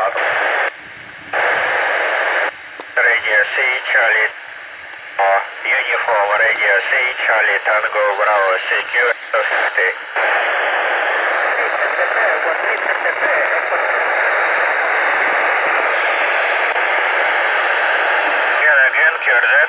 Radio C, Charlie. Uniform Radio C, Charlie Tango Bravo, secure 50. Again, cure that.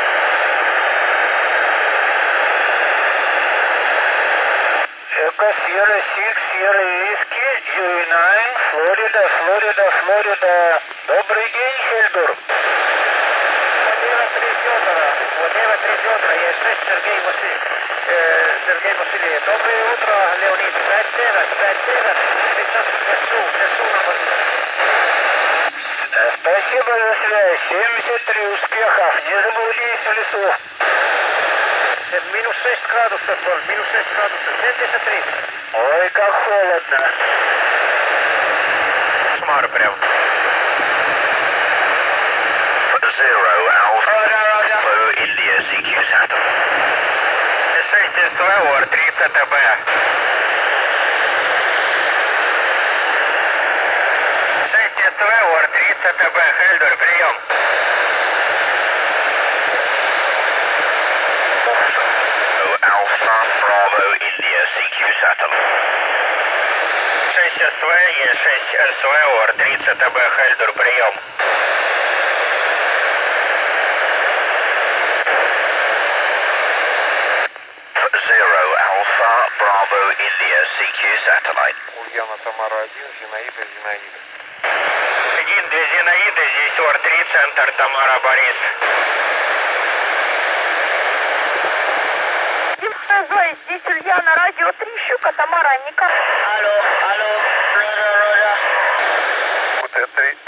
Echo Sierra 6, Sierra Whiskey, UE9, Флорида, Флорида, Флорида. Добрый день, Хельдур. Владимир Трифедора, я 6, Сергей Васильевич. Доброе утро, Леонид. 5-9, лесу на Владимир. Спасибо за связь. 73 успехов. Не заблудись в лесу. Минус 6 градусов, минус 6 градусов. 73. Ой, как холодно. Шмар прям. Zero Alpha Bravo India CQ Saturn. 6 СВ, 30 ТБ. 6 СВ, 30 ТБ. Хельдер, прием. Alpha Bravo India CQ Saturn. 6 СВ, Е6 СВ, 30 ТБ. Хельдер, прием. Zero Alpha Bravo India CQ Satellite. Ульяна Тамара 1, Зинаида, Зинаида. 1-2 Зинаида, здесь ОР-3, центр Тамара Борис. Зоя, здесь Ульяна, радио 3, Щука, Тамара, Ника. Алло, Рожа. УТ-3,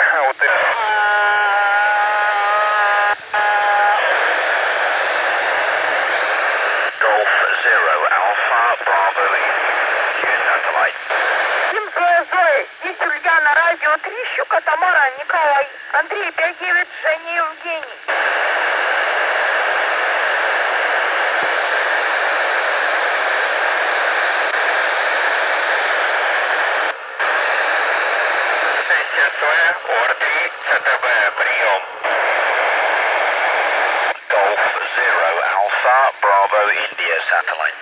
Golf Zero Alpha Bravo CQ Satellite. Зоя, здесь Ульяна, радио 3, Щука, Тамара, Николай. Андрей, 5-9, Женя, Евгений. ОР-3, ЦТБ, прием. Golf Zero Alpha Bravo India Satellite.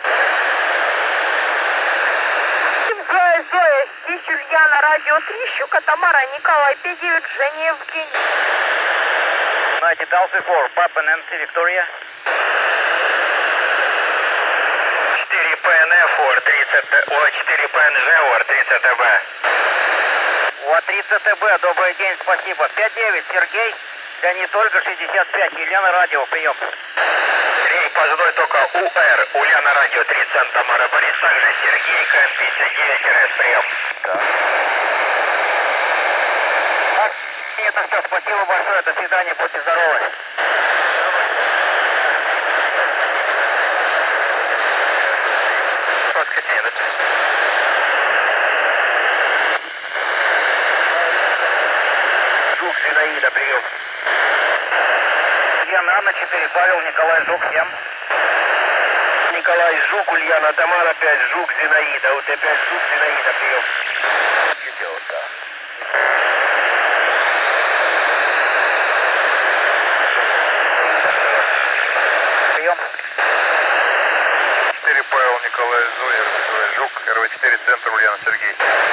Зоя, здесь Ульяна, радио 3, Щука, Тамара, Николай, 5-9, Женя, Евгений. United Alpha 4, Papa Nancy, Victoria. 4 ПНФ, ОР-4 ПНЖ, ОР-30 ТБ. ОР-30 ТБ, добрый день, спасибо. 5-9, Сергей, Леонид, Ольга, 65, Елена, радио, прием. Сергей, позывной только УР, Ульяна, радио 3, центр Тамара Борис, также Сергей, КМ-59, РС, прием. Это все, спасибо большое, до свидания, будьте здоровы. Жук, Зинаида, прием. Ульяна, Анна, 4, Павел, Николай, Жук, 7. Николай, Жук, Ульяна, Тамара, 5, Жук, Зинаида, УТ-5, Жук, Зинаида, прием. Прием. 4 Павел, Николай, Зоя, Жук, РВ-4, центр, Ульяна, Сергей.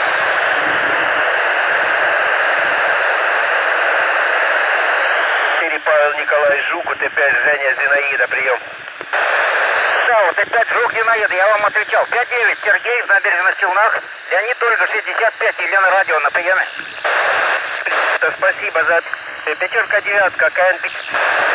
4 Павел, Николай, Жук, УТ-5, Женя, Зинаида, прием. Да, УТ-5, Жук, Зинаида, я вам отвечал. 5-9, Сергей, в набережных Челнах, Леонид, Ольга, 65, Елена, радио, на приеме. Спасибо за 5-9, КН